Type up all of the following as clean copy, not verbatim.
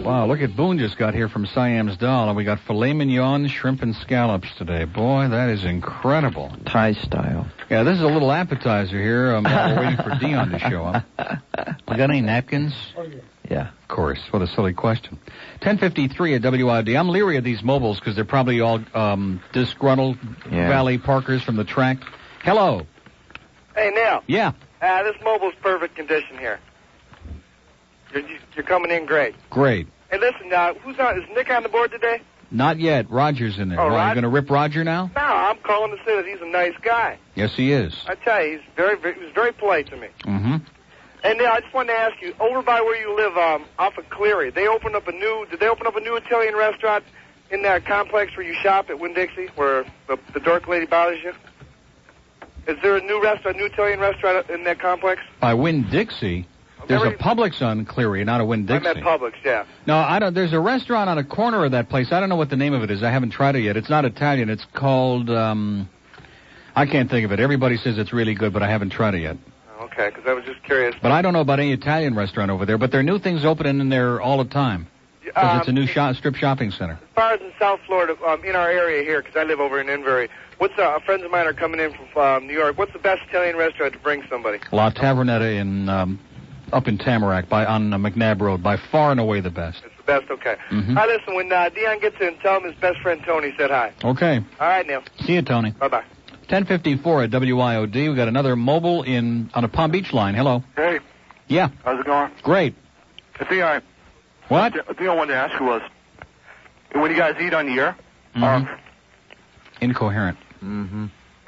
Wow, look at Boone just got here from Siam's Doll, and we got filet mignon, shrimp, and scallops today. Boy, that is incredible. Thai style. Yeah, this is a little appetizer here while we're waiting for Dion to show up. We got any napkins? Oh, yeah. Yeah. Of course. What a silly question. 10:53 at WID. I'm leery of these mobiles because they're probably all disgruntled Valley Parkers from the track. Hello. Hey, Neil. Yeah. This mobile's perfect condition here. You're coming in great. Great. Hey, listen, who's on? Is Nick on the board today? Not yet. Roger's in there. Oh, You're going to rip Roger now? No, I'm calling to say that he's a nice guy. Yes, he is. I tell you, he was very polite to me. Mm-hmm. And I just wanted to ask you, over by where you live, off of Cleary, did they open up a new Italian restaurant in that complex where you shop at Winn-Dixie, where the dork lady bothers you? Is there a new Italian restaurant in that complex? By Winn-Dixie? There's a Publix on Cleary, not a Winn-Dixie. I meant Publix, yeah. No, I don't. There's a restaurant on a corner of that place. I don't know what the name of it is. I haven't tried it yet. It's not Italian. It's called, I can't think of it. Everybody says it's really good, but I haven't tried it yet. Okay, because I was just curious. But I don't know about any Italian restaurant over there, but there are new things opening in there all the time. Because it's a new strip shopping center. As far as in South Florida, in our area here, because I live over in Inverry, friends of mine are coming in from New York. What's the best Italian restaurant to bring somebody? La Tavernetta in up in Tamarack on McNabb Road, by far and away the best. It's the best, okay. Mm-hmm. Hi, listen, when Dion gets in, tell him his best friend Tony said hi. Okay. All right, Neil. See you, Tony. Bye-bye. 10:54 at WIOD. We got another mobile on a Palm Beach line. Hello. Hey. Yeah. How's it going? Great. The thing What? The thing I wanted to ask you was, when you guys eat on the air, incoherent. Mm-hmm.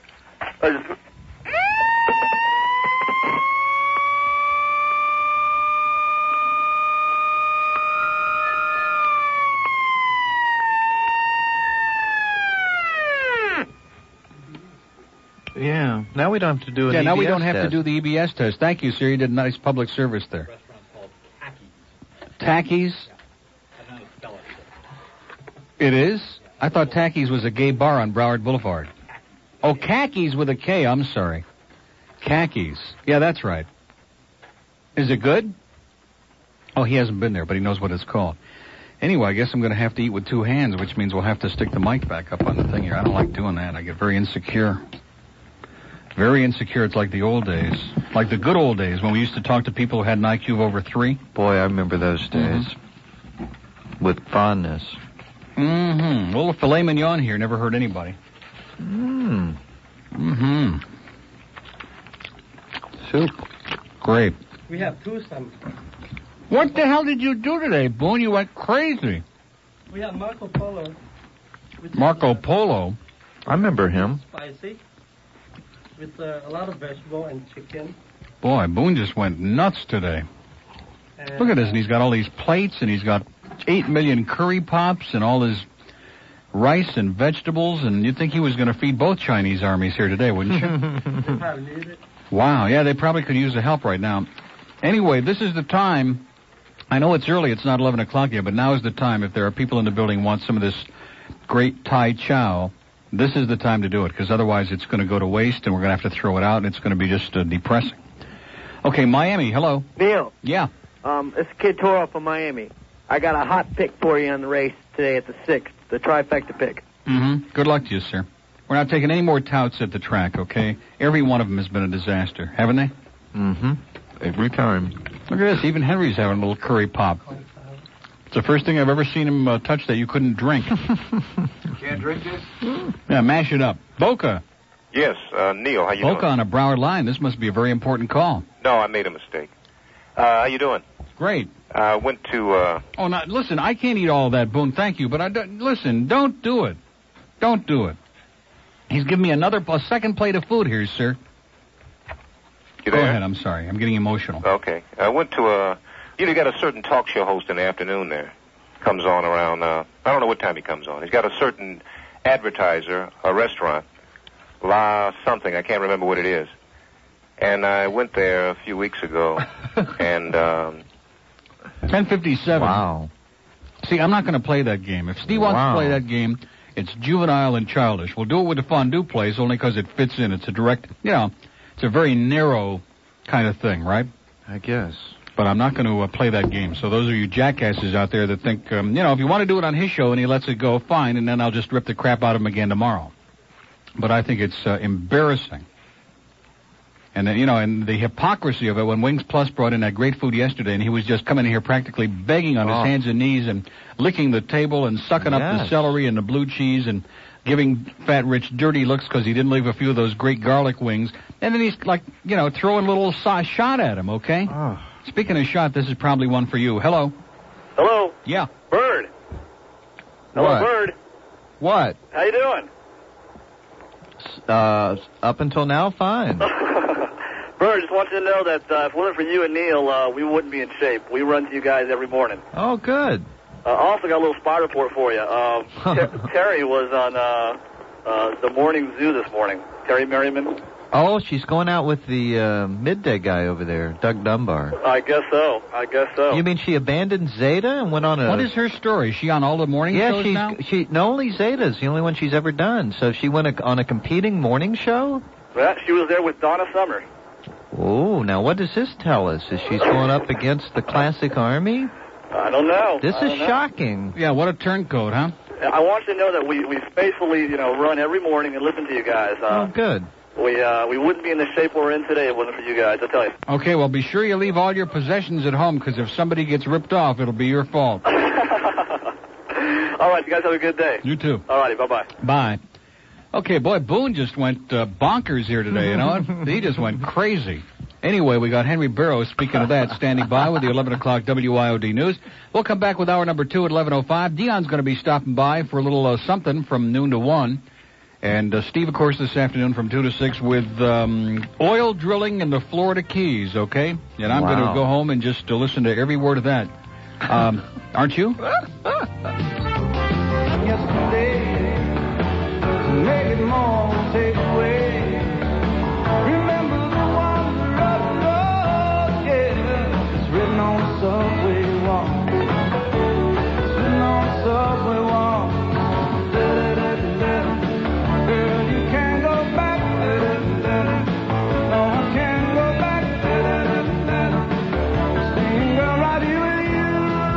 Yeah, now we don't have to do an EBS now we don't have test. to do the EBS test. Thank you, sir. You did a nice public service there. Restaurant called Tacky's. Tacky's? I don't know how to spell it. It is? I thought Tacky's was a gay bar on Broward Boulevard. Oh, Khakis with a K. I'm sorry. Khakis. Yeah, that's right. Is it good? Oh, he hasn't been there, but he knows what it's called. Anyway, I guess I'm going to have to eat with two hands, which means we'll have to stick the mic back up on the thing here. I don't like doing that. I get very insecure. Very insecure. It's like the old days. Like the good old days when we used to talk to people who had an IQ of over 3. Boy, I remember those days. Mm-hmm. With fondness. Mm-hmm. A little filet mignon here. Never hurt anybody. Mmm. Mm-hmm. Soup. Great. We have two some. What the hell did you do today, Boone? You went crazy. We have Marco Polo. Marco Polo? I remember him. Spicy. With a lot of vegetable and chicken. Boy, Boone just went nuts today. And Look at this, and he's got all these plates, and he's got 8 million curry pops, and all his rice and vegetables, and you'd think he was going to feed both Chinese armies here today, wouldn't you? They probably need it. Wow, yeah, they probably could use the help right now. Anyway, this is the time. I know it's early, it's not 11 o'clock yet, but now is the time. If there are people in the building who want some of this great Thai chow, this is the time to do it, because otherwise it's going to go to waste, and we're going to have to throw it out, and it's going to be just depressing. Okay, Miami, hello. Neil. Yeah. It's Kid Toro from Miami. I got a hot pick for you on the race today at the 6th, the trifecta pick. Mm-hmm. Good luck to you, sir. We're not taking any more touts at the track, okay? Every one of them has been a disaster, haven't they? Mm-hmm. Every time. Look at this. Even Henry's having a little curry pop. It's the first thing I've ever seen him touch that you couldn't drink. Can't drink this? Yeah, mash it up. Boca. Yes, Neil, how you Boca doing? on a Broward line. This must be a very important call. No, I made a mistake. How you doing? Great. Went to, Oh, now, listen, I can't eat all of that, Boone. Thank you. But listen, don't do it. Don't do it. He's giving me a second plate of food here, sir. You Go there? ahead. I'm sorry. I'm getting emotional. Okay. I went to you got a certain talk show host in the afternoon there. Comes on around, I don't know what time he comes on. He's got a certain advertiser, a restaurant, La something, I can't remember what it is. And I went there a few weeks ago, and 10:57. Wow. See, I'm not going to play that game. If Steve wants to play that game, it's juvenile and childish. We'll do it with the fondue place only because it fits in. It's a direct, it's a very narrow kind of thing, right? I guess. But I'm not going to play that game. So those are you jackasses out there that think, if you want to do it on his show and he lets it go, fine, and then I'll just rip the crap out of him again tomorrow. But I think it's embarrassing. And then, and the hypocrisy of it, when Wings Plus brought in that great food yesterday, and he was just coming in here practically begging on his hands and knees and licking the table and sucking up the celery and the blue cheese and giving Fat Rich dirty looks because he didn't leave a few of those great garlic wings. And then he's like, throwing a little shot at him, okay? Oh. Speaking of shot, this is probably one for you. Hello? Hello? Yeah. Bird. Hello, What? Bird. What? How you doing? Up until now, fine. Bird, just want you to know that if it wasn't for you and Neil, we wouldn't be in shape. We run to you guys every morning. Oh, good. Also got a little spy report for you. Terry was on the morning zoo this morning. Terry Merriman. Oh, she's going out with the midday guy over there, Doug Dunbar. I guess so. You mean she abandoned Zeta and went on a... What is her story? Is she on all the morning shows now? No, only Zeta's the only one she's ever done. So she went on a competing morning show? Yeah, she was there with Donna Summer. Oh, now what does this tell us? Is she's going up against the Classic Army? I don't know. This is shocking. Yeah, what a turncoat, huh? I want you to know that we faithfully, run every morning and listen to you guys. Oh, good. We wouldn't be in the shape we're in today if it wasn't for you guys, I'll tell you. Okay, well, be sure you leave all your possessions at home, because if somebody gets ripped off, it'll be your fault. All right, you guys have a good day. You too. All righty, bye-bye. Bye. Okay, boy, Boone just went bonkers here today, you know? He just went crazy. Anyway, we got Henry Burroughs, speaking of that, standing by with the 11 o'clock WIOD News. We'll come back with hour number 2 at 11:05. Dion's going to be stopping by for a little something from noon to 1. And Steve, of course, this afternoon from 2 to 6 with oil drilling in the Florida Keys, okay? And I'm going to go home and just listen to every word of that. Aren't you? Yesterday, make it more, take away. Remember the wonder of love, yeah. It's written on the subway wall. It's written on the subway wall. Girl, you can't go back. No, I can't go back. Staying girl right here with you.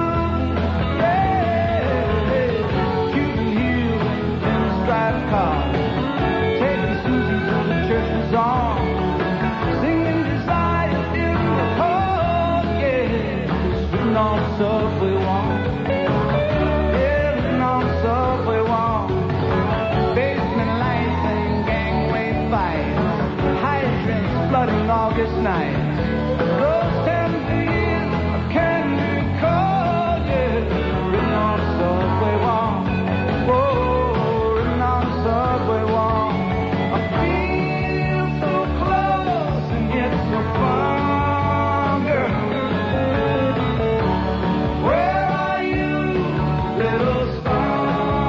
Yeah. Cuban heel in the striped car. Taking Susie to the church bazaar. Singing desire in the cold, yeah. It's written on the subway wall. Yeah, written on the subway wall. Basement lights and gangway fights. Hydrants flooding August nights. Those 10 years of candy cold, yeah. Written on the subway wall. Whoa, written on the subway wall. I feel so close and yet so far, girl. Where are you, little star?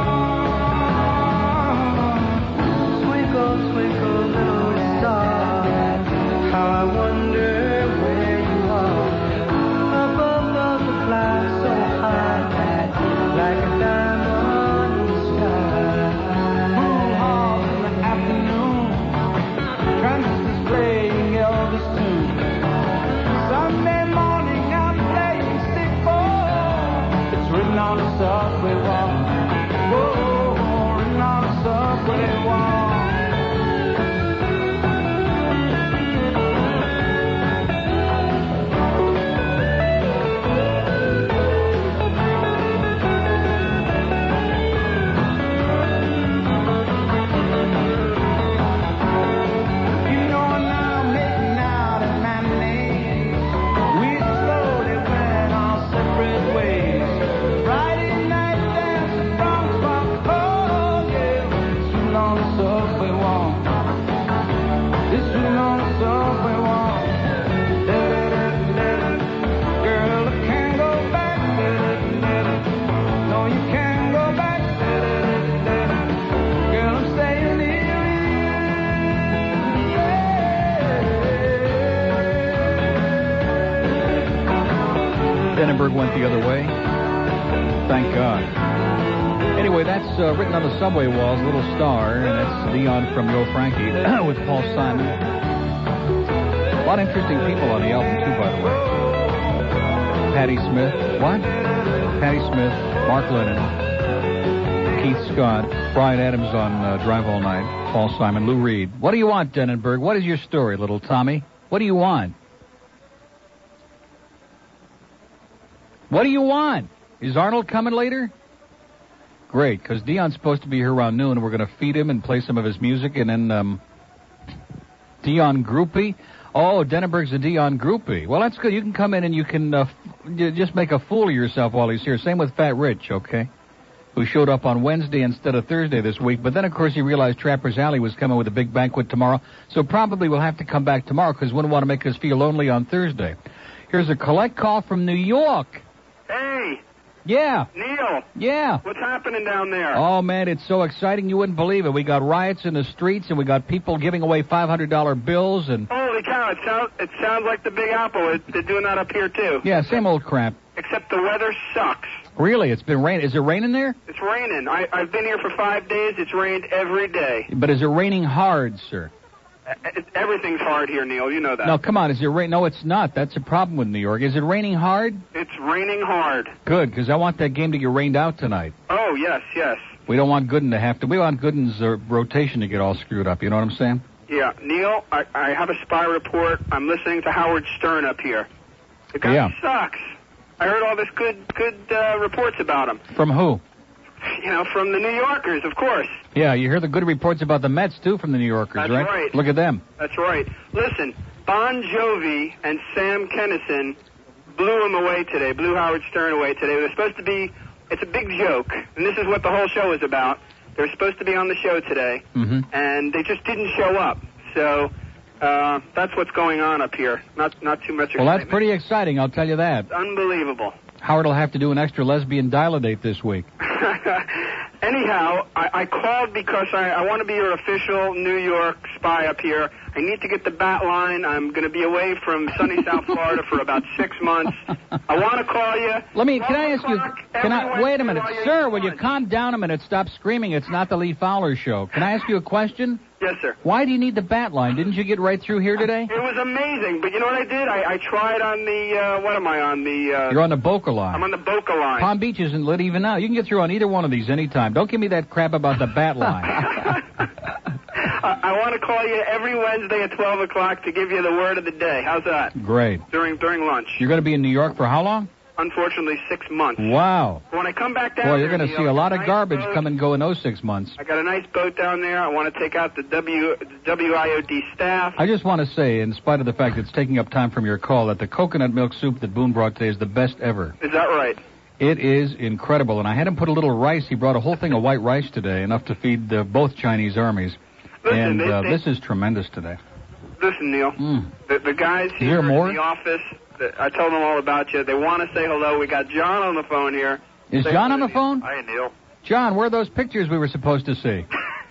Twinkle, twinkle, little star. How I wonder where you are. Up above the clouds so high that like a diamond in the sky. Pool halls in the afternoon. Transistors playing Elvis tunes. Sunday morning I'm playing stick ball. It's written on the subway wall. Whoa, written on the subway wall. You know now, making out in matinees. We slowly went our separate ways. Friday night dancing from Bronx Park, yeah. It's written on the subway wall. It's written on the subway wall. Girl, I can't go back. No, you can't go back. Girl, I'm staying here with you. Denenberg went the other way. Thank God. Anyway, that's written on the subway walls, Little Star, and that's Dion from Yo Frankie with Paul Simon. A lot of interesting people on the album, too, by the way. Patti Smith. What? Patti Smith, Mark Lennon, Keith Scott, Brian Adams on Drive All Night, Paul Simon, Lou Reed. What do you want, Denenberg? What is your story, little Tommy? What do you want? What do you want? Is Arnold coming later? Great, because Dion's supposed to be here around noon, and we're going to feed him and play some of his music, and then Dion Groupie. Oh, Denenberg's a Dion Groupie. Well, that's good. You can come in and you can just make a fool of yourself while he's here. Same with Fat Rich, okay? Who showed up on Wednesday instead of Thursday this week. But then, of course, he realized Trapper's Alley was coming with a big banquet tomorrow. So probably we'll have to come back tomorrow because we wouldn't want to make us feel lonely on Thursday. Here's a collect call from New York. Hey, Yeah. Neil. Yeah. What's happening down there? Oh, man, it's so exciting you wouldn't believe it. We got riots in the streets, and we got people giving away $500 bills. And Holy cow, it sounds like the Big Apple. They're doing that up here, too. yeah, same old crap. Except the weather sucks. Really, it's been raining. Is it raining there? It's raining. I've been here for 5 days. It's rained every day. But is it raining hard, sir? Everything's hard here, Neil. You know that. No, come on. Is it rain? No, it's not. That's a problem with New York. Is it raining hard? It's raining hard. Good, because I want that game to get rained out tonight. Oh, yes, yes. We don't want Gooden to have to. We want Gooden's rotation to get all screwed up. You know what I'm saying? Yeah, Neil, I have a spy report. I'm listening to Howard Stern up here. The guy sucks. I heard all this good reports about him. From who? You know, from the New Yorkers, of course. Yeah, you hear the good reports about the Mets, too, from the New Yorkers, That's right? right. Look at them. That's right. Listen, Bon Jovi and Sam Kinison blew him away today, blew Howard Stern away today. They're supposed to be, it's a big joke, and this is what the whole show is about. They're supposed to be on the show today, and they just didn't show up. So that's what's going on up here. Not too much excitement. Well, that's pretty exciting, I'll tell you that. It's unbelievable. Howard will have to do an extra lesbian dial-a-date this week. Anyhow, I called because I want to be your official New York spy up here. I need to get the bat line. I'm going to be away from sunny South Florida for about 6 months. I want to call you. Can I ask you, wait a minute. Sir, will you calm down a minute? Stop screaming. It's not the Lee Fowler show. Can I ask you a question? Yes, sir. Why do you need the bat line? Didn't you get right through here today? It was amazing, but you know what I did? I tried on the, what am I on the... You're on the Boca line. I'm on the Boca line. Palm Beach isn't lit even now. You can get through on either one of these anytime. Don't give me that crap about the bat line. I want to call you every Wednesday at 12 o'clock to give you the word of the day. How's that? Great. During lunch. You're going to be in New York for how long? Unfortunately, 6 months. Wow. When I come back down Boy, you're there, going to see a lot of garbage come and go in those 6 months. I got a nice boat down there. I want to take out the WIOD staff. I just want to say, in spite of the fact it's taking up time from your call, that the coconut milk soup that Boone brought today is the best ever. Is that right? It is incredible. And I had him put a little rice. He brought a whole thing of white rice today, enough to feed both Chinese armies. Listen, and this is tremendous today. Listen, Neil. The guys here in the office, I told them all about you. They want to say hello. We got John on the phone here. Is John on the phone? Hi, Neil. John, where are those pictures we were supposed to see?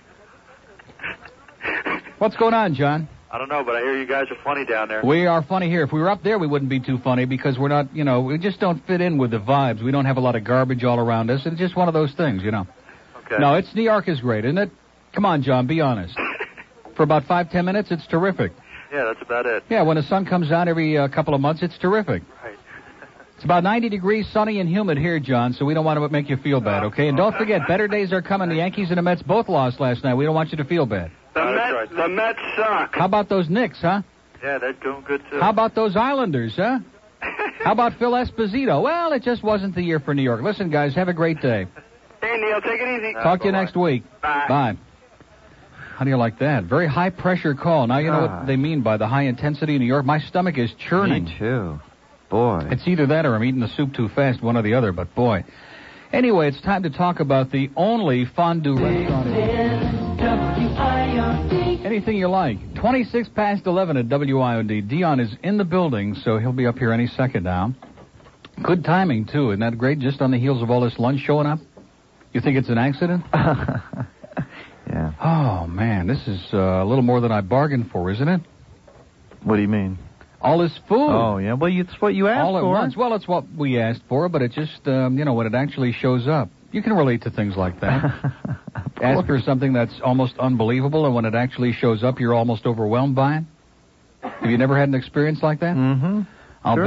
What's going on, John? I don't know, but I hear you guys are funny down there. We are funny here. If we were up there, we wouldn't be too funny because we're not, we just don't fit in with the vibes. We don't have a lot of garbage all around us. It's just one of those things, Okay. No, New York is great, isn't it? Come on, John, be honest. For about 5-10 minutes, it's terrific. Yeah, that's about it. Yeah, when the sun comes out every couple of months, it's terrific. Right. It's about 90 degrees, sunny and humid here, John, so we don't want to make you feel bad, okay? And don't forget, better days are coming. The Yankees and the Mets both lost last night. We don't want you to feel bad. The Mets suck. How about those Knicks, huh? Yeah, they're doing good, too. How about those Islanders, huh? How about Phil Esposito? Well, it just wasn't the year for New York. Listen, guys, have a great day. Hey, Neil, take it easy. Talk to you next week. Bye. How do you like that? Very high-pressure call. Now you know what they mean by the high intensity in New York. My stomach is churning. Me too. Boy. It's either that or I'm eating the soup too fast, one or the other, but boy. Anyway, it's time to talk about the only fondue restaurant in anything you like. 26 past 11 at WIOD. Dion is in the building, so he'll be up here any second now. Good timing, too. Isn't that great? Just on the heels of all this lunch showing up? You think it's an accident? Yeah. Oh, man, this is a little more than I bargained for, isn't it? What do you mean? All this food. Oh, yeah. Well, it's what you asked all for. All at once. Well, it's what we asked for, but it just, when it actually shows up. You can relate to things like that. Ask for something that's almost unbelievable, and when it actually shows up, you're almost overwhelmed by it. Have you never had an experience like that? Mm-hmm. I'll sure. bet.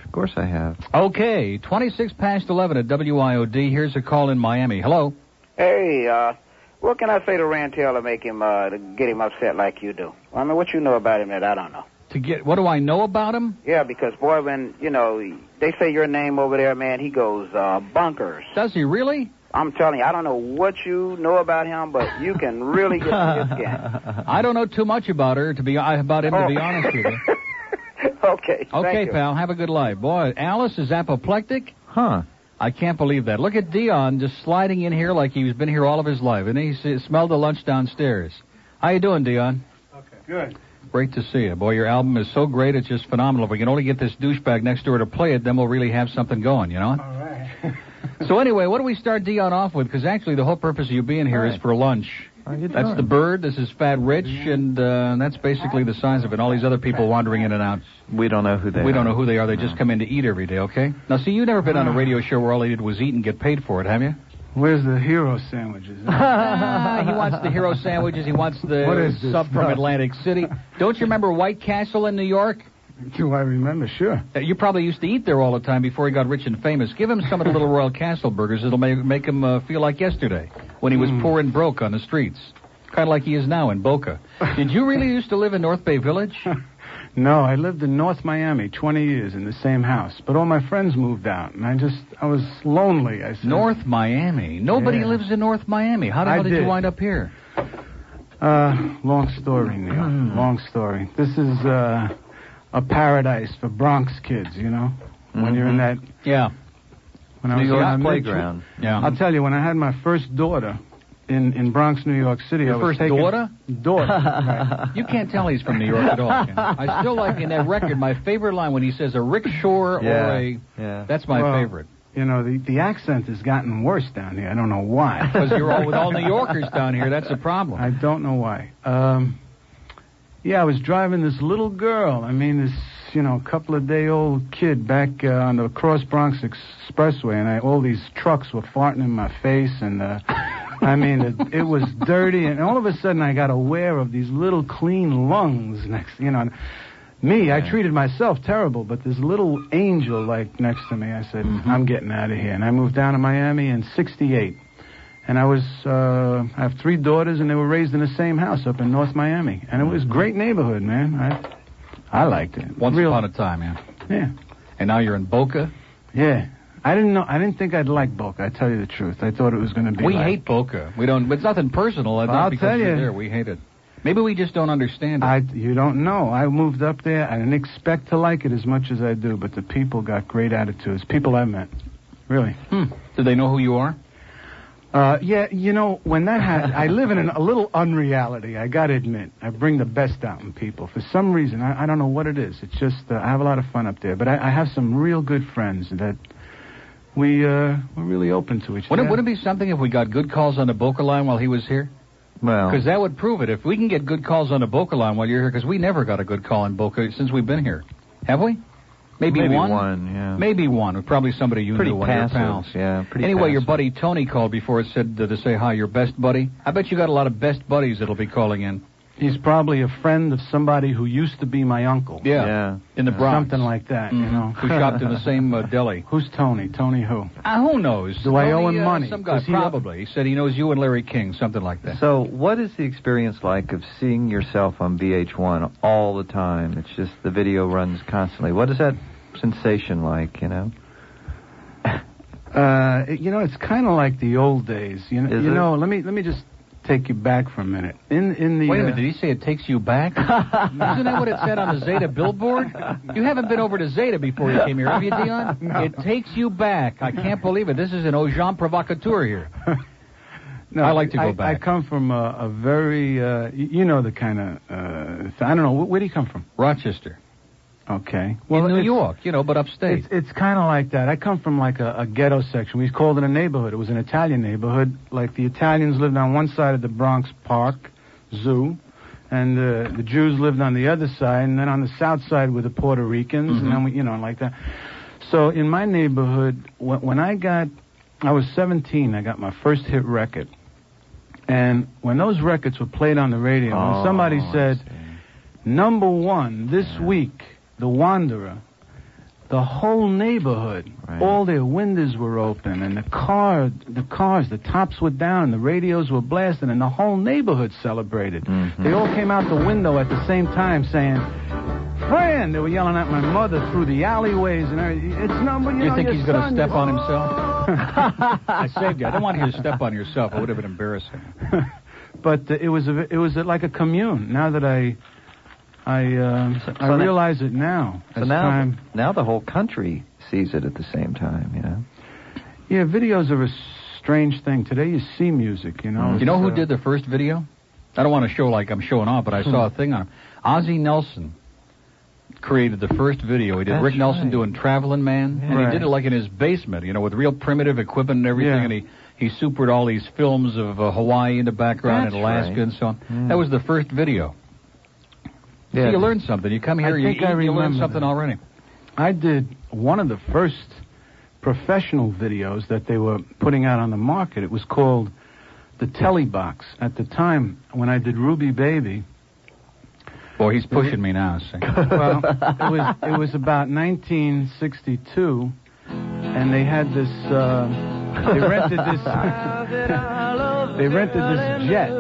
Of course I have. Okay, 26 past 11 at WIOD. Here's a call in Miami. Hello. Hey, what can I say to Rantel to make him, to get him upset like you do? I mean, what you know about him that I don't know? What do I know about him? Yeah, because, boy, when, they say your name over there, man, he goes, bunkers. Does he really? I'm telling you, I don't know what you know about him, but you can really get to his skin. I don't know too much about him, to be honest with you. Okay, Okay, you. pal, have a good life. Boy, Alice is apoplectic? Huh. I can't believe that. Look at Dion just sliding in here like he's been here all of his life, and he smelled the lunch downstairs. How you doing, Dion? Okay. Good. Great to see you. Boy, your album is so great, it's just phenomenal. If we can only get this douchebag next door to play it, then we'll really have something going, you know? All right. So anyway, what do we start Dion off with? Because actually the whole purpose of you being here is for lunch. That's the bird, this is Fat Rich, and that's basically the size of it. All these other people wandering in and out. We don't know who they are. We don't know who they are. They just come in to eat every day, okay? Now, see, you've never been on a radio show where all they did was eat and get paid for it, have you? Where's the hero sandwiches? He wants the hero sandwiches. He wants the sub from Atlantic City. Don't you remember White Castle in New York? Do I remember? Sure. You probably used to eat there all the time before he got rich and famous. Give him some of the little Royal Castle burgers. It'll make him feel like yesterday when he was poor and broke on the streets. Kind of like he is now in Boca. Did you really used to live in North Bay Village? No, I lived in North Miami 20 years in the same house. But all my friends moved out, and I was lonely. I said, North Miami? Nobody lives in North Miami. How the hell did you wind up here? Long story, Neil. Long story. This is a paradise for Bronx kids, you know? When you're in that... Yeah. When I New was York in playground. Yeah. I'll tell you, when I had my first daughter in Bronx, New York City... Your first daughter? Daughter. Right. You can't tell he's from New York at all. I still like in that record, my favorite line when he says a rickshaw or a... Yeah. That's my favorite. You know, the accent has gotten worse down here. I don't know why. Because you're all with all New Yorkers down here. That's a problem. I don't know why. Yeah, I was driving this little girl. I mean, this, couple-of-day-old kid back on the Cross Bronx Expressway, and all these trucks were farting in my face, and I mean, it was dirty, and all of a sudden I got aware of these little clean lungs next, Me, I treated myself terrible, but this little angel, next to me, I said, I'm getting out of here. And I moved down to Miami in 1968. And I have 3 daughters, and they were raised in the same house up in North Miami. And it was a great neighborhood, man. I liked it. Once upon a time, yeah. Yeah. And now you're in Boca? Yeah. I didn't think I'd like Boca, I tell you the truth. I thought it was going to be We hate Boca. We don't, it's nothing personal. I'll tell you. There. We hate it. Maybe we just don't understand it. You don't know. I moved up there. I didn't expect to like it as much as I do, but the people got great attitudes. People I met. Really. Do they know who you are? Yeah, when that happens, I live in a little unreality, I gotta admit. I bring the best out in people. For some reason, I don't know what it is. It's just, I have a lot of fun up there. But I have some real good friends that we're really open to each other. Wouldn't it be something if we got good calls on the Boca line while he was here? Well, because that would prove it. If we can get good calls on the Boca line while you're here, because we never got a good call in Boca since we've been here. Have we? Maybe one? Yeah. Maybe one. Probably somebody you knew, one of your pals. Yeah, pretty Anyway, passive. Your buddy Tony called before it said to say hi, your best buddy. I bet you got a lot of best buddies that'll be calling in. He's probably a friend of somebody who used to be my uncle. Yeah. In the Bronx. Something like that, you know. Who shopped in the same deli. Who's Tony? Tony who? Who knows? Do I owe him money? Some guy, probably. He said he knows you and Larry King, something like that. So what is the experience like of seeing yourself on VH1 all the time? It's just the video runs constantly. What is that sensation like, It's kind of like the old days. Let me just take you back for a minute. Wait a minute, did he say it takes you back? Isn't that what it said on the Zeta billboard? You haven't been over to Zeta before you came here, have you, Dion? No. It takes you back. I can't believe it. This is an agent provocateur here. No, I like to go back. I come from a very, the kind of, I don't know, where do you come from? Rochester. Okay. Well, in New York, but upstate. It's kind of like that. I come from like a ghetto section. We called it a neighborhood. It was an Italian neighborhood. Like the Italians lived on one side of the Bronx Park Zoo, and the Jews lived on the other side, and then on the south side were the Puerto Ricans, and then like that. So in my neighborhood, when I was 17, I got my first hit record. And when those records were played on the radio, when somebody said, #1 this week, The Wanderer, the whole neighborhood, all their windows were open, and the cars, the tops were down, and the radios were blasting, and the whole neighborhood celebrated. Mm-hmm. They all came out the window at the same time saying, "Fran!" They were yelling at my mother through the alleyways and everything. It's not, you think he's going to step on himself? I saved you. I didn't want you to step on yourself. It would have been embarrassing. But it was like a commune. Now that I realize it now. So now the whole country sees it at the same time, you know? Yeah, videos are a strange thing. Today you see music, you know. You know who did the first video? I don't want to show like I'm showing off, but I saw a thing on him. Ozzie Nelson created the first video. He did Rick Nelson doing Traveling Man, and he did it like in his basement, you know, with real primitive equipment and everything, and he supered all these films of Hawaii in the background and Alaska and so on. That was the first video. Yeah. So you learn something. You come here, you learn something already. I did one of the first professional videos that they were putting out on the market. It was called the Telebox. At the time, when I did Ruby Baby... Boy, he's pushing me now. See. Well, it was about 1962, and they had this... they rented this... they rented this jet.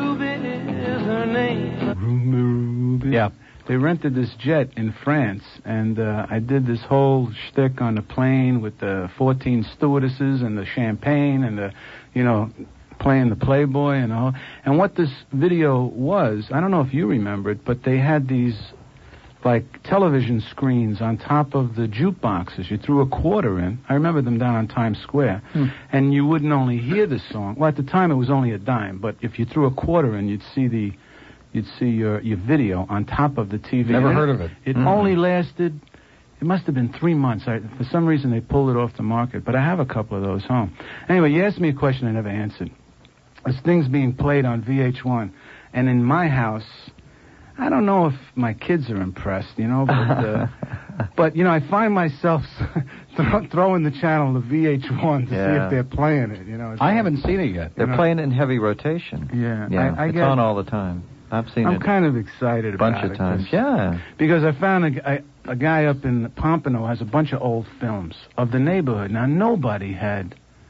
Yeah. They rented this jet in France, and I did this whole shtick on the plane with the 14 stewardesses and the champagne and the, you know, playing the Playboy and all. And what this video was, I don't know if you remember it, but they had these, like, television screens on top of the jukeboxes. You threw a quarter in. I remember them down on Times Square. And you wouldn't only hear the song. Well, at the time it was only a dime, but if you threw a quarter in, you'd see your video on top of the TV. Never heard of it. It only lasted, it must have been 3 months. For some reason, they pulled it off the market, but I have a couple of those home. Anyway, you asked me a question I never answered. This thing's being played on VH1, and in my house, I don't know if my kids are impressed, you know, but you know, I find myself throwing the channel to VH1 to see if they're playing it, you know. I haven't seen it yet. They're playing it in heavy rotation. Yeah. It's on all the time. I've seen it I'm kind of excited about it. A bunch of times. Yeah. Because I found a guy up in Pompano has a bunch of old films of the neighborhood. Now, nobody had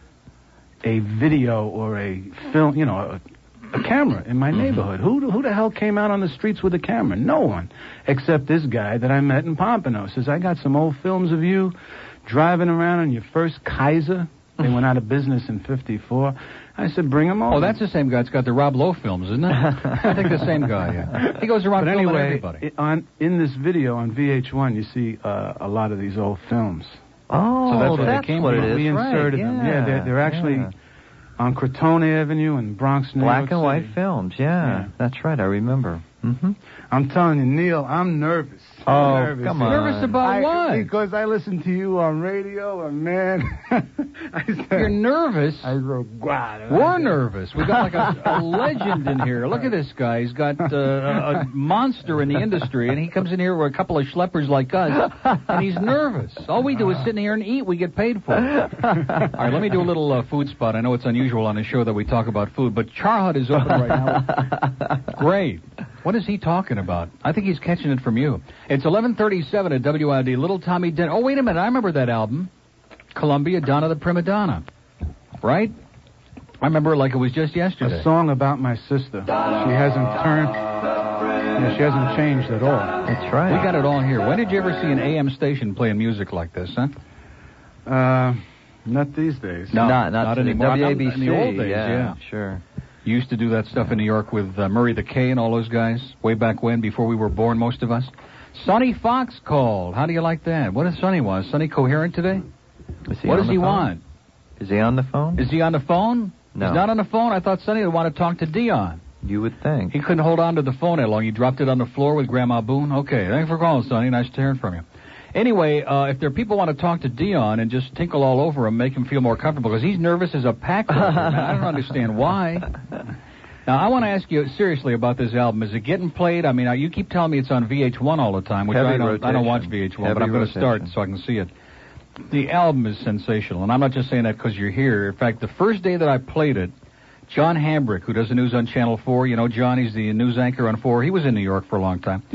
a video or a film, you know, a camera in my neighborhood. Who the hell came out on the streets with a camera? No one. Except this guy that I met in Pompano. Says, I got some old films of you driving around in your first Kaiser. They went out of business in 54. I said, bring him over. Oh, that's the same guy that's got the Rob Lowe films, isn't it? I think the same guy, yeah. He goes around filming everybody. In this video on VH1, you see a lot of these old films. Oh, so that's what it is. We inserted them. Yeah, they're actually on Crotone Avenue in Bronx, New York Black and white films, that's right, I remember. I'm telling you, Neil, I'm nervous. Oh, nervous. Come on. Nervous about what? Because I listen to you on radio, and man... You're nervous? I wrote, wow. We're nervous. We got like a legend in here. Look at this guy. He's got a monster in the industry, and he comes in here with a couple of schleppers like us, and he's nervous. All we do is sit in here and eat. We get paid for it. All right, let me do a little food spot. I know it's unusual on the show that we talk about food, but Char Hut is open right now. Great. What is he talking about? I think he's catching it from you. It's 11:37 at WID. Little Tommy Denton. Oh, wait a minute. I remember that album. Columbia, Donna the Prima Donna. Right? I remember it like it was just yesterday. A song about my sister. She hasn't she hasn't changed at all. That's right. We got it all here. When did you ever see an AM station playing music like this, huh? Not these days. No, not anymore. WABC. In the old days, yeah. Sure. You used to do that stuff in New York with Murray the K and all those guys way back when, before we were born, most of us. Sonny Fox called. How do you like that? What does Sonny want? Is Sonny coherent today? What does he want? Is he on the phone? Is he on the phone? No. He's not on the phone? I thought Sonny would want to talk to Dion. You would think. He couldn't hold on to the phone that long. He dropped it on the floor with Grandma Boone. Okay, thanks for calling, Sonny. Nice to hear from you. Anyway, if there are people who want to talk to Dion and just tinkle all over him, make him feel more comfortable, because he's nervous as a pack horse. I don't understand why. Now, I want to ask you seriously about this album. Is it getting played? I mean, you keep telling me it's on VH1 all the time, which I don't watch VH1, but I'm going to start so I can see it. The album is sensational, and I'm not just saying that because you're here. In fact, the first day that I played it, John Hambrick, who does the news on Channel 4, you know John, he's the news anchor on 4. He was in New York for a long time. Yeah.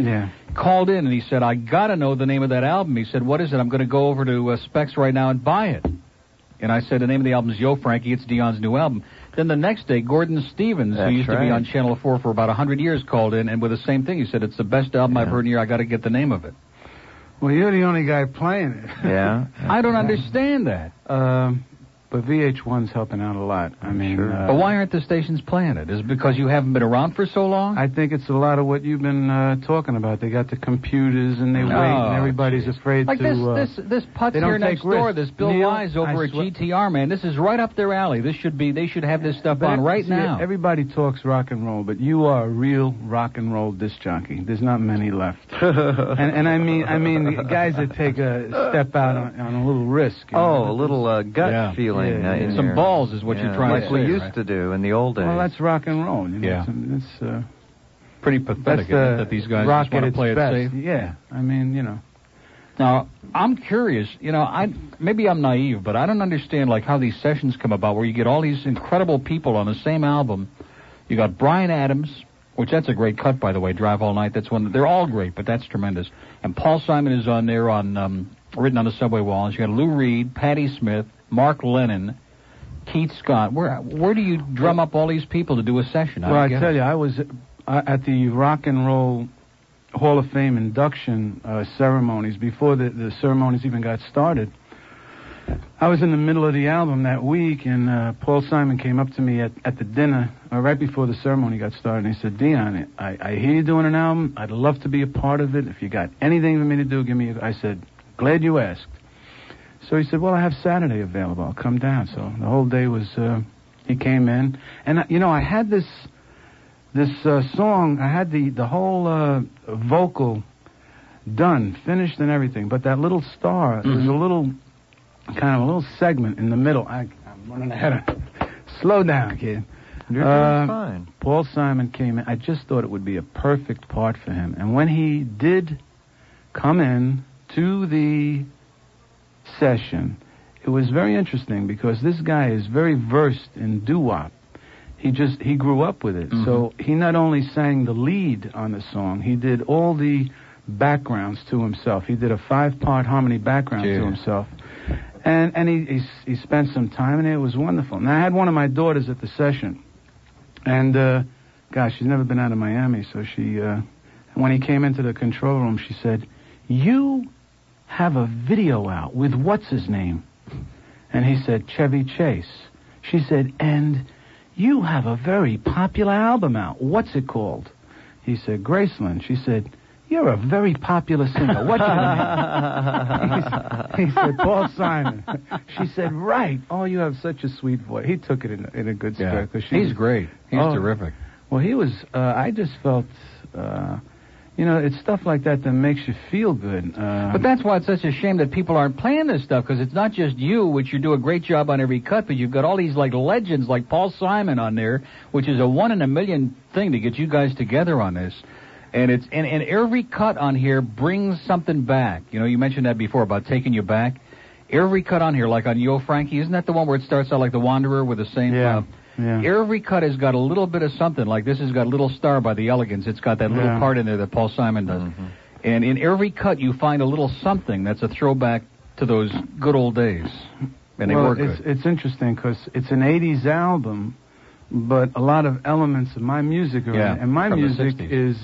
called in and he said, I got to know the name of that album. He said, what is it? I'm going to go over to Specs right now and buy it. And I said, the name of the album is Yo Frankie. It's Dion's new album. Then the next day, Gordon Stevens, who used to be on Channel 4 for about 100 years, called in, and with the same thing. He said, it's the best album I've heard in a year. I got to get the name of it. Well, you're the only guy playing it. Yeah. I don't understand that. But VH1's helping out a lot. I mean, but why aren't the stations playing it? Is it because you haven't been around for so long? I think it's a lot of what you've been talking about. They got the computers and they wait, and everybody's afraid like to. This putz here next door, this Bill Wise over at GTR, man. This is right up their alley. They should have this stuff on right now. Everybody talks rock and roll, but you are a real rock and roll disc jockey. There's not many left. and I mean the guys that take a step out on a little risk. A little gut feeling. Some balls is what you're trying to say. Like we used to do in the old days. Well, that's rock and roll. You know? It's pretty pathetic that these guys just want to play it safe. Yeah, I mean, you know. Now, I'm curious, you know, maybe I'm naive, but I don't understand, like, how these sessions come about where you get all these incredible people on the same album. You got Bryan Adams, which that's a great cut, by the way, Drive All Night. That's one. They're all great, but that's tremendous. And Paul Simon is on there on Written on the Subway Walls. You got Lou Reed, Patti Smith, Mark Lennon, Keith Scott. Where do you drum up all these people to do a session? Well, I tell you, I was at the Rock and Roll Hall of Fame induction ceremonies before the ceremonies even got started. I was in the middle of the album that week, and Paul Simon came up to me at the dinner right before the ceremony got started, and he said, Dion, I hear you doing an album. I'd love to be a part of it. If you got anything for me to do, give me I said, glad you asked. So he said, well, I have Saturday available. I'll come down. So the whole day was, he came in. And, you know, I had this song, I had the whole vocal done, finished and everything. But that little star, there's a little, kind of a little segment in the middle. I'm running ahead of slow down, kid. You're doing fine. Paul Simon came in. I just thought it would be a perfect part for him. And when he did come in to the session, it was very interesting because this guy is very versed in doo-wop. He grew up with it. So he not only sang the lead on the song, he did all the backgrounds to himself. He did a 5-part harmony background to himself. And he spent some time in it. It was wonderful. Now, I had one of my daughters at the session. And, gosh, she's never been out of Miami. So when he came into the control room, she said, you have a video out with what's his name? And he said, Chevy Chase. She said, and you have a very popular album out. What's it called? He said, Graceland. She said, you're a very popular singer. What's your name? He said, Paul Simon. She said, right. Oh, you have such a sweet voice. He took it in a good spirit. He's great. He's terrific. Well, he was, I just felt, you know, it's stuff like that makes you feel good. But that's why it's such a shame that people aren't playing this stuff, because it's not just you, which you do a great job on every cut, but you've got all these, like, legends like Paul Simon on there, which is a 1 in a million thing to get you guys together on this. And it's and every cut on here brings something back. You know, you mentioned that before about taking you back. Every cut on here, like on Yo Frankie, isn't that the one where it starts out like The Wanderer with the same... Yeah. Every cut has got a little bit of something. Like this has got Little Star by the Elegants. It's got that little part in there that Paul Simon does. And in every cut you find a little something that's a throwback to those good old days. And they work good. It's interesting because it's an 80s album, but a lot of elements of my music are in it. And my music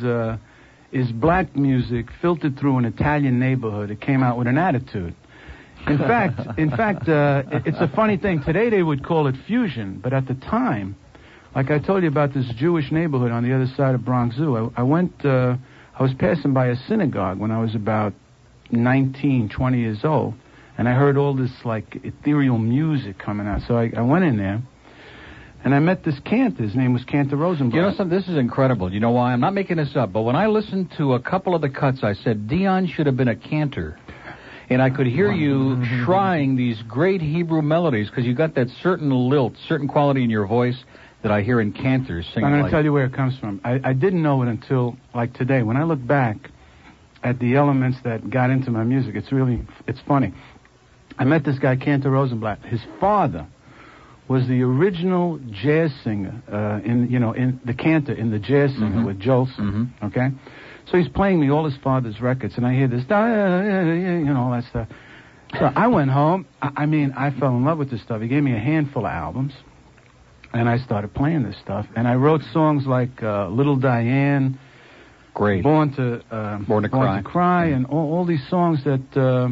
is black music filtered through an Italian neighborhood. It came out with an attitude. In fact, it's a funny thing. Today they would call it fusion, but at the time, like I told you about this Jewish neighborhood on the other side of Bronx Zoo, I was passing by a synagogue when I was about 19, 20 years old, and I heard all this, like, ethereal music coming out. So I went in there, and I met this cantor. His name was Cantor Rosenblatt. You know something? This is incredible. You know why? I'm not making this up, but when I listened to a couple of the cuts, I said, Dion should have been a cantor. And I could hear you trying these great Hebrew melodies because you got that certain lilt, certain quality in your voice that I hear in cantors singing. I'm going to tell you where it comes from. I didn't know it until, like, today. When I look back at the elements that got into my music, it's funny. I met this guy, Cantor Rosenblatt. His father was the original jazz singer in the Cantor, in the jazz singer with Jolson, okay? So he's playing me all his father's records, and I hear this, all that stuff. So I went home. I fell in love with this stuff. He gave me a handful of albums, and I started playing this stuff. And I wrote songs like Little Diane, great, Born to Cry, and all these songs that, the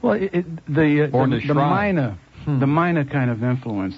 minor kind of influence,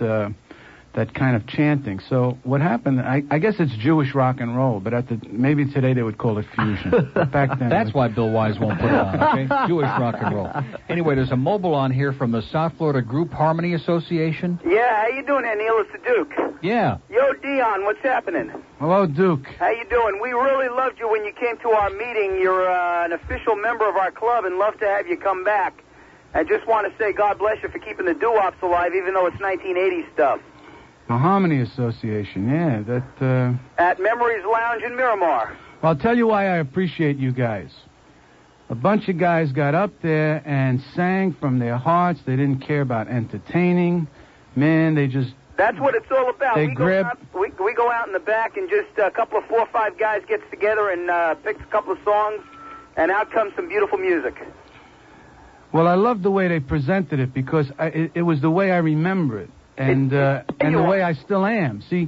that kind of chanting. So what happened, I guess it's Jewish rock and roll, but maybe today they would call it fusion. Back then. That's why Bill Wise won't put it on, okay? Jewish rock and roll. Anyway, there's a mobile on here from the South Florida Group Harmony Association. Yeah, how you doing there, Neil? It's the Duke. Yeah. Yo, Dion, what's happening? Hello, Duke. How you doing? We really loved you when you came to our meeting. You're an official member of our club and love to have you come back. I just want to say God bless you for keeping the doo-wops alive, even though it's 1980s stuff. The Harmony Association, yeah, that... At Memories Lounge in Miramar. Well, I'll tell you why I appreciate you guys. A bunch of guys got up there and sang from their hearts. They didn't care about entertaining. Man, they just... That's what it's all about. They we go out in the back and just a couple of 4 or 5 guys gets together and picks a couple of songs, and out comes some beautiful music. Well, I love the way they presented it because it was the way I remember it. And the way I still am. See,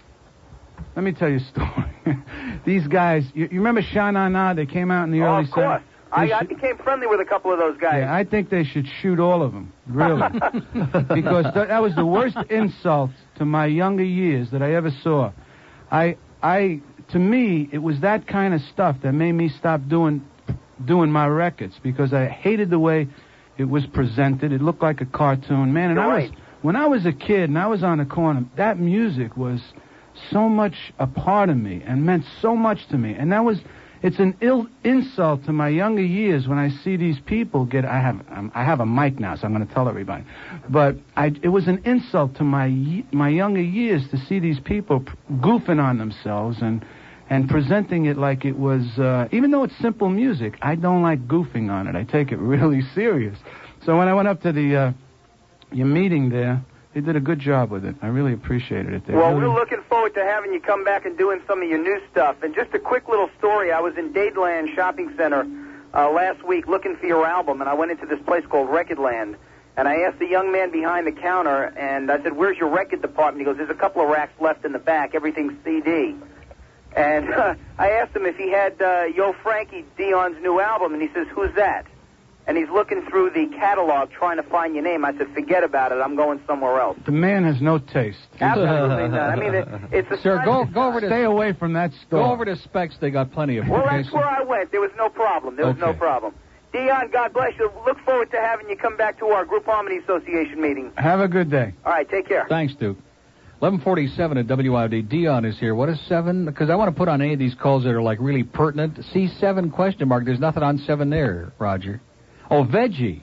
let me tell you a story. These guys, you remember Sha Na Na? They came out in the early 70s. Of course. I became friendly with a couple of those guys. Yeah, I think they should shoot all of them, really. Because that was the worst insult to my younger years that I ever saw. To me, it was that kind of stuff that made me stop doing my records because I hated the way it was presented. It looked like a cartoon. Man, and when I was a kid and I was on the corner, that music was so much a part of me and meant so much to me. And it's an insult to my younger years when I see these people I have a mic now, so I'm going to tell everybody. But it was an insult to my younger years to see these people goofing on themselves and presenting it like it was, even though it's simple music, I don't like goofing on it. I take it really serious. So when I went up to your meeting there, they did a good job with it. I really appreciated it. We're looking forward to having you come back and doing some of your new stuff. And just a quick little story. I was in Dadeland Shopping Center last week looking for your album, and I went into this place called Recordland. And I asked the young man behind the counter, and I said, "Where's your record department?" He goes, "There's a couple of racks left in the back. Everything's CD." And I asked him if he had Yo Frankie, Dion's new album, and he says, "Who's that?" And he's looking through the catalog trying to find your name. I said, "Forget about it. I'm going somewhere else." The man has no taste. Absolutely not. I mean, it's a... Sir, go over to... Stay away from that store. Go over to Specs. They got plenty of... Well, that's where I went. There was no problem. No problem. Dion, God bless you. Look forward to having you come back to our Group Harmony Association meeting. Have a good day. All right, take care. Thanks, Duke. 11:47 at WIOD. Dion is here. What is 7? Because I want to put on any of these calls that are, like, really pertinent. C7 question mark. There's nothing on 7 there, Roger. Oh, veggie.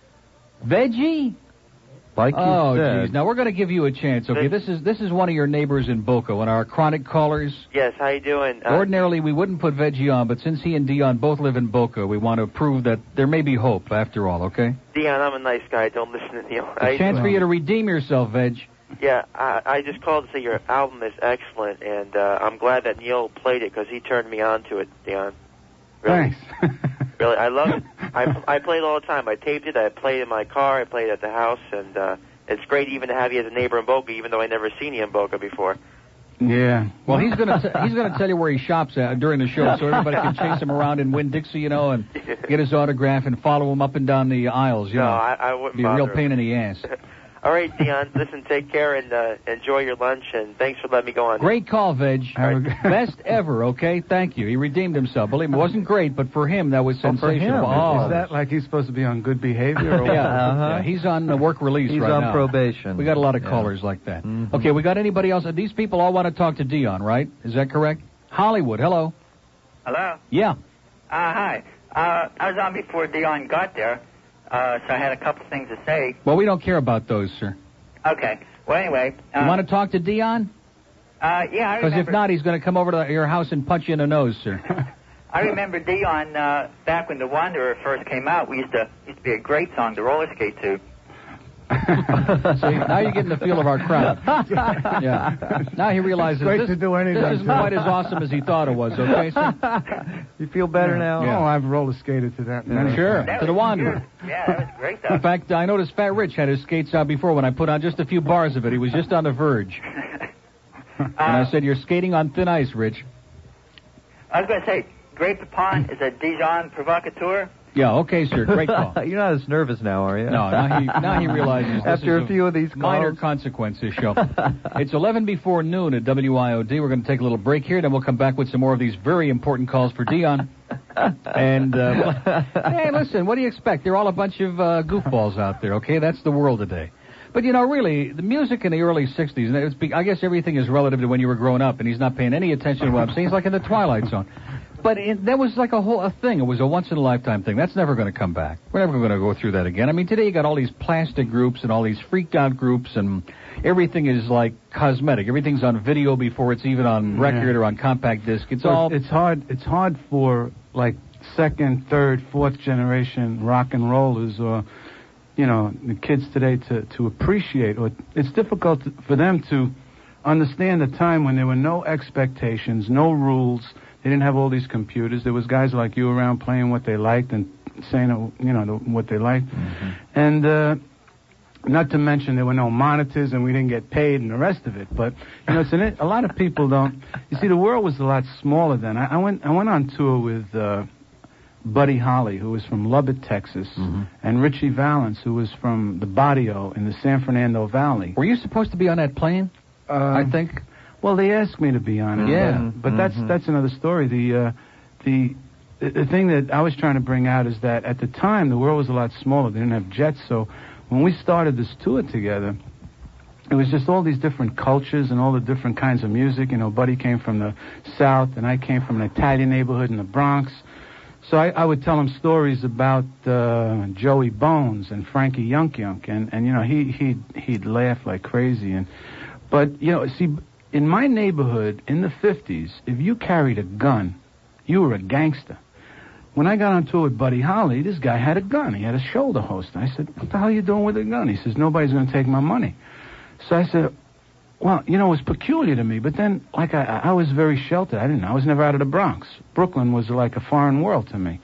Veggie? Like you said. Geez. Now, we're going to give you a chance, okay? This is one of your neighbors in Boca, one of our chronic callers. Yes, how you doing? Ordinarily, we wouldn't put Veggie on, but since he and Dion both live in Boca, we want to prove that there may be hope after all, okay? Dion, I'm a nice guy. Don't listen to Neil. A chance for you to redeem yourself, Veg. Yeah, I just called to say your album is excellent, and I'm glad that Neil played it because he turned me on to it, Dion. Really. Thanks. Really, I love it. I play it all the time. I taped it. I play it in my car. I play it at the house, and it's great even to have you as a neighbor in Boca, even though I never seen you in Boca before. Yeah. Well, he's gonna tell you where he shops at during the show, so everybody can chase him around in Winn-Dixie, and get his autograph and follow him up and down the aisles. I wouldn't be a real pain in the ass. All right, Dion, listen, take care and enjoy your lunch, and thanks for letting me go on. Great call, Veg. Best ever, okay? Thank you. He redeemed himself. Believe me, it wasn't great, but for him, that was sensational. Is that like he's supposed to be on good behavior? Or what? Yeah, he's on work release right now. He's on probation. We got a lot of callers like that. Mm-hmm. Okay, we got anybody else? These people all want to talk to Dion, right? Is that correct? Hollywood, hello. Hello? Yeah. Hi. I was on before Dion got there. So I had a couple things to say. Well, we don't care about those, sir. Okay. Well, anyway. You want to talk to Dion? Yeah, I remember. Because if not, he's going to come over to your house and punch you in the nose, sir. I remember Dion back when The Wanderer first came out. We used to be a great song to roller skate to. See, now you're getting the feel of our crowd. Yeah. Now he realizes Great this, to do anything. this isn't quite as awesome as he thought it was, okay? So, You feel better now? Oh, I've roller skated to that. many sure, times. to the Wanderer. Yeah, that was great, though. In fact, I noticed Fat Rich had his skates out before. When I put on just a few bars of it, he was just on the verge. And I said, you're skating on thin ice, Rich. I was going to say, Grape Pepin is a Dijon provocateur. Yeah, okay, sir. Great call. You're not as nervous now, are you? No, now he realizes this After is a few of these minor calls. consequence, this show. It's 11 before noon at WIOD. We're going to take a little break here, then we'll come back with some more of these very important calls for Dion. And, hey, listen, what do you expect? They're all a bunch of goofballs out there, okay? That's the world today. But, you know, really, the music in the early 60s, I guess everything is relative to when you were growing up, and he's not paying any attention to what I'm saying. He's like in the Twilight Zone. But that was like a thing. It was a once-in-a-lifetime thing. That's never going to come back. We're never going to go through that again. I mean, today you got all these plastic groups and all these freaked-out groups, and everything is like cosmetic. Everything's on video before it's even on record or on compact disc. It's hard for, like, second, third, fourth generation rock and rollers or, you know, the kids today to appreciate, or it's difficult for them to understand a time when there were no expectations, no rules. They didn't have all these computers. There was guys like you around playing what they liked and saying, you know, what they liked. Mm-hmm. And not to mention there were no monitors and we didn't get paid and the rest of it. But, you know, a lot of people don't. You see, the world was a lot smaller then. I went on tour with Buddy Holly, who was from Lubbock, Texas, and Richie Valens, who was from the Barrio in the San Fernando Valley. Were you supposed to be on that plane? I think. Well, they asked me to be on it. Yeah. But that's another story. The thing that I was trying to bring out is that at the time the world was a lot smaller. They didn't have jets, so when we started this tour together, it was just all these different cultures and all the different kinds of music. You know, Buddy came from the South, and I came from an Italian neighborhood in the Bronx. So I would tell him stories about Joey Bones and Frankie Yunk, and you know he'd laugh like crazy. But you know, see, in my neighborhood in the 50s, if you carried a gun, you were a gangster. When I got on tour with Buddy Holly, this guy had a gun. He had a shoulder holster. I said, "What the hell are you doing with a gun?" He says, "Nobody's going to take my money." So I said, well, you know, it was peculiar to me, but then, like, I was very sheltered. I was never out of the Bronx. Brooklyn was like a foreign world to me.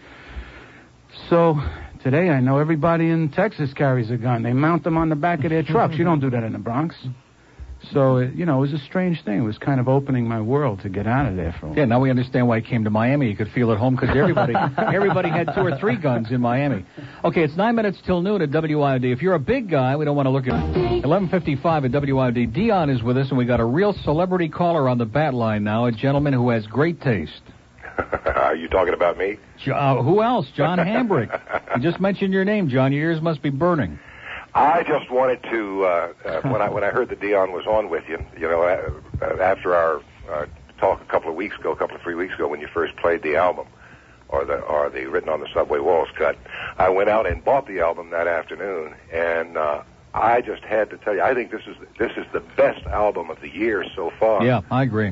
So today I know everybody in Texas carries a gun. They mount them on the back of their trucks. You don't do that in the Bronx. So, you know, it was a strange thing. It was kind of opening my world to get out of there for a while. Yeah, now we understand why he came to Miami. He could feel at home because everybody had 2 or 3 guns in Miami. Okay, it's 9 minutes till noon at WIOD. If you're a big guy, we don't want to look at 11:55 at WIOD. Dion is with us, and we got a real celebrity caller on the bat line now, a gentleman who has great taste. Are you talking about me? Who else? John Hambrick. You just mentioned your name, John. Your ears must be burning. I just wanted to, when I heard that Dion was on with you, you know, after our talk a couple of 3 weeks ago, when you first played the album, or the Written on the Subway Walls cut, I went out and bought the album that afternoon, and I just had to tell you, I think this is the best album of the year so far. Yeah, I agree.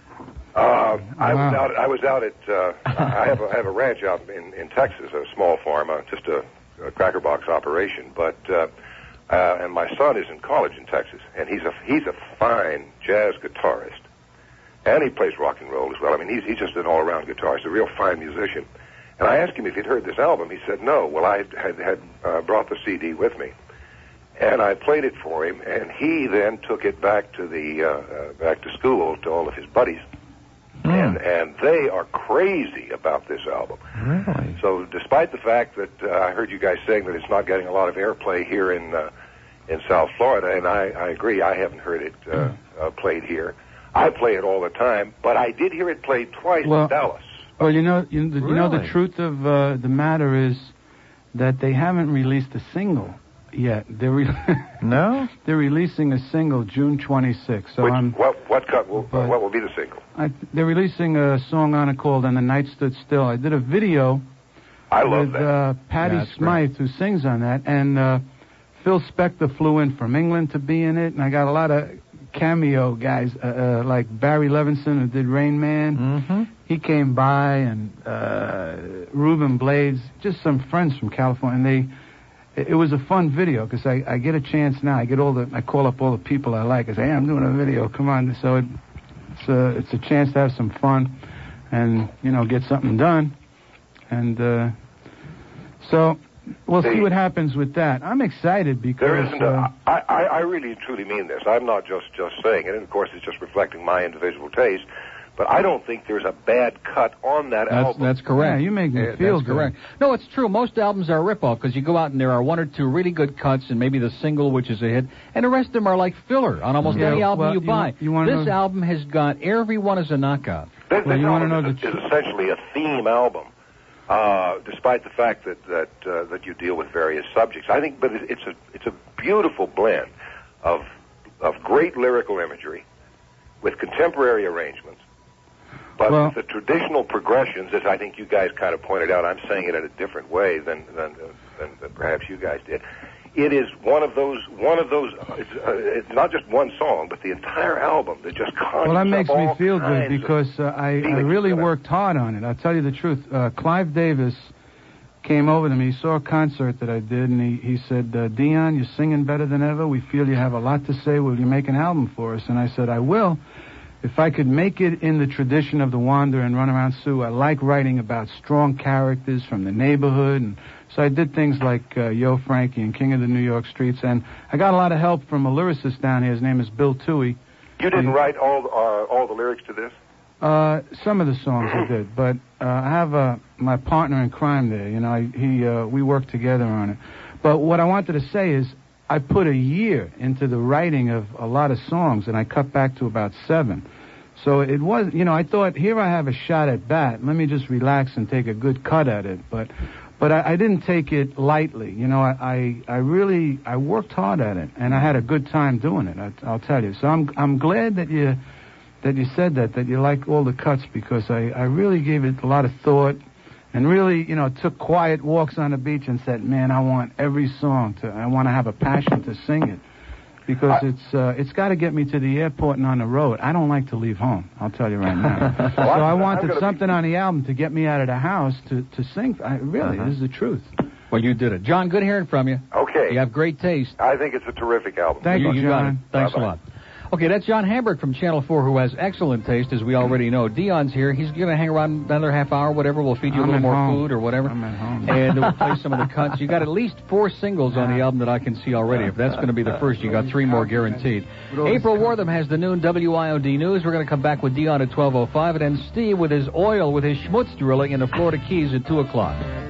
I was out at I have a ranch out in Texas, a small farm, just a cracker box operation, but. And my son is in college in Texas, and he's a fine jazz guitarist, and he plays rock and roll as well. I mean, he's just an all-around guitarist, a real fine musician. And I asked him if he'd heard this album. He said no. Well, I had brought the CD with me, and I played it for him, and he then took it back to back to school to all of his buddies. And they are crazy about this album. Really? So despite the fact that I heard you guys saying that it's not getting a lot of airplay here in South Florida, and I agree, I haven't heard it played here. I play it all the time, but I did hear it played twice in Dallas. Well, you know the truth of the matter is that they haven't released a single yet. No? They're releasing a single June 26th. So what will be the single? They're releasing a song on it called "And the Night Stood Still." I did a video with Patti Smythe, who sings on that, and Phil Spector flew in from England to be in it, and I got a lot of cameo guys like Barry Levinson, who did Rain Man. Mm-hmm. He came by, and Ruben Blades, just some friends from California, and it was a fun video because I get a chance now. I call up all the people I like. I say, hey, I'm doing a video. Come on. So it's a chance to have some fun and, get something done. And so we'll see what happens with that. I'm excited because... There isn't I really and truly mean this. I'm not just saying it, and of course it's just reflecting my individual taste, but I don't think there's a bad cut on that album. That's correct. Yeah, you make me feel that's good. Correct. No, it's true. Most albums are a rip-off because you go out and there are one or two really good cuts and maybe the single, which is a hit, and the rest of them are like filler on almost any album you buy. This album has got every one as a knockout. This album is essentially a theme album. Despite the fact that you deal with various subjects, I think, but it's a beautiful blend of great lyrical imagery with contemporary arrangements, but the traditional progressions, as I think you guys kind of pointed out. I'm saying it in a different way than perhaps you guys did. It is one of those. It's not just one song, but the entire album that just conjures Well, that makes up me all feel good kinds because I really worked hard on it. I'll tell you the truth. Clive Davis came over to me. He saw a concert that I did, and he said, Dion, you're singing better than ever. We feel you have a lot to say. Will you make an album for us? And I said, I will. If I could make it in the tradition of the Wanderer and Runaround Sue, I like writing about strong characters from the neighborhood, and so I did things like Yo Frankie and King of the New York Streets, and I got a lot of help from a lyricist down here. His name is Bill Toohey. You didn't write all the lyrics to this? Some of the songs I did, but I have my partner in crime there. We work together on it. But what I wanted to say is I put a year into the writing of a lot of songs, and I cut back to about 7. So it was, I thought, here I have a shot at bat. Let me just relax and take a good cut at it. But I didn't take it lightly. I worked hard at it, and I had a good time doing it. I'll tell you. So I'm glad that you said that you like all the cuts because I really gave it a lot of thought, and really took quiet walks on the beach and said, man, I want every song I want to have a passion to sing it. Because it's got to get me to the airport and on the road. I don't like to leave home, I'll tell you right now. So I wanted something on the album to get me out of the house to sing. This is the truth. Well, you did it. John, good hearing from you. Okay. You have great taste. I think it's a terrific album. Thank you, John. Got it. Thanks a lot. Okay, that's John Hamburg from Channel 4, who has excellent taste, as we already know. Dion's here. He's going to hang around another half hour, whatever. We'll feed you a little more food or whatever. I'm at home. And we'll play some of the cuts. You got at least 4 singles on the album that I can see already. If that's going to be the first, you got 3 more guaranteed. April Wortham has the noon WIOD News. We're going to come back with Dion at 12:05, and then Steve with his schmutz drilling in the Florida Keys at 2 o'clock.